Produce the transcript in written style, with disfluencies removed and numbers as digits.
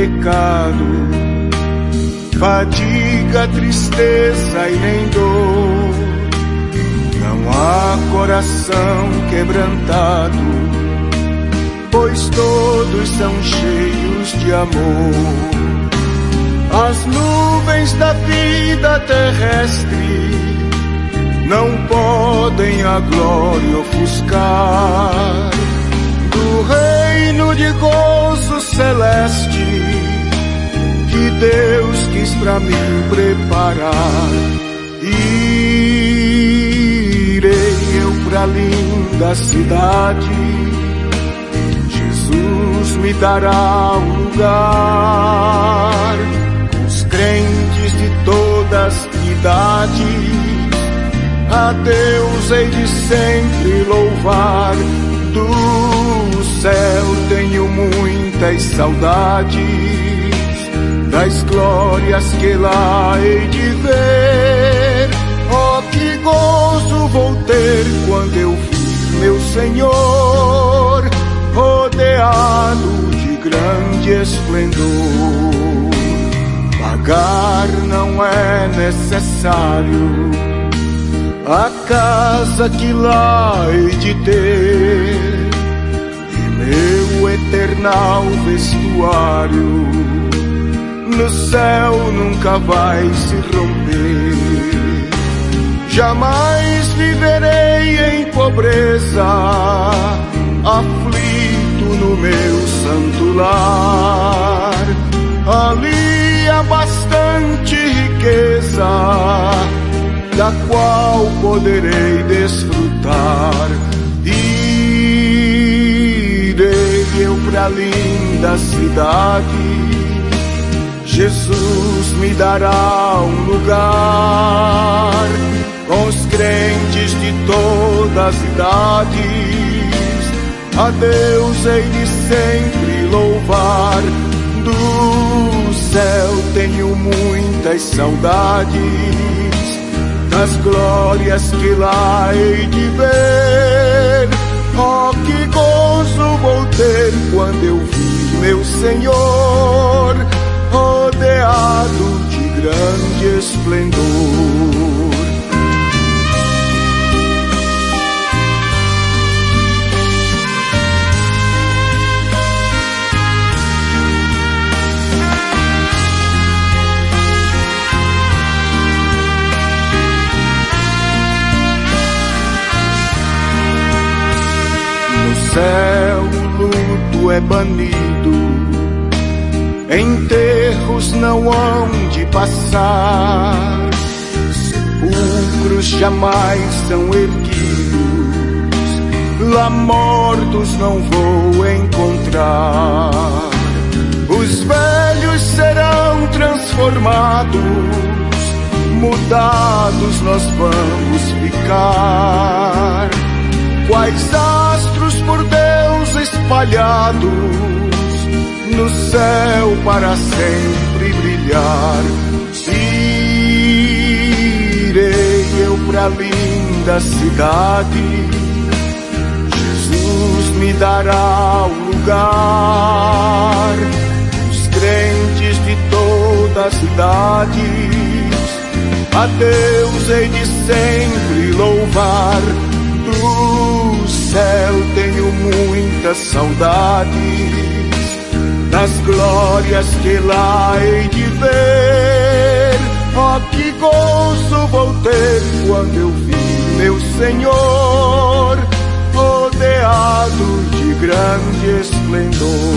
pecado, fadiga, tristeza e nem dor. Não há coração quebrantado, pois todos são cheios de amor. As nuvens da vida terrestre não podem a glória ofuscar do reino de gozo celeste que Deus quis pra mim preparar. Irei eu pra linda cidade, Jesus me dará um lugar. Os crentes de todas idades, a Deus hei de sempre louvar. Do céu tenho muitas saudades, das glórias que lá hei de ver. Oh, que gozo vou ter quando eu vir meu Senhor, rodeado de grande esplendor. Pagar não é necessário a casa que lá hei de ter, e meu eternal vestuário no céu nunca vai se romper. Jamais viverei em pobreza, aflito no meu santo lar. Ali há bastante riqueza, da qual poderei desfrutar. Irei eu pra linda cidade, Jesus me dará um lugar. Com os crentes de todas as idades, a Deus hei de sempre louvar. Do céu tenho muitas saudades, das glórias que lá hei de ver. Oh, que gozo vou ter quando eu vi meu Senhor, rodeado de grande esplendor. No céu o luto é banido, enterros não hão de passar, sepulcros jamais são erguidos, lá mortos não vou encontrar. Os velhos serão transformados, mudados nós vamos ficar, quais astros por Deus espalhados, no céu para sempre brilhar. Irei eu pra linda cidade, Jesus me dará um lugar. Os crentes de todas as idades, a Deus hei de sempre louvar. Do céu tenho muitas saudades, das glórias que lá hei de ver. Oh, que gozo vou ter quando eu vi meu Senhor, rodeado de grande esplendor.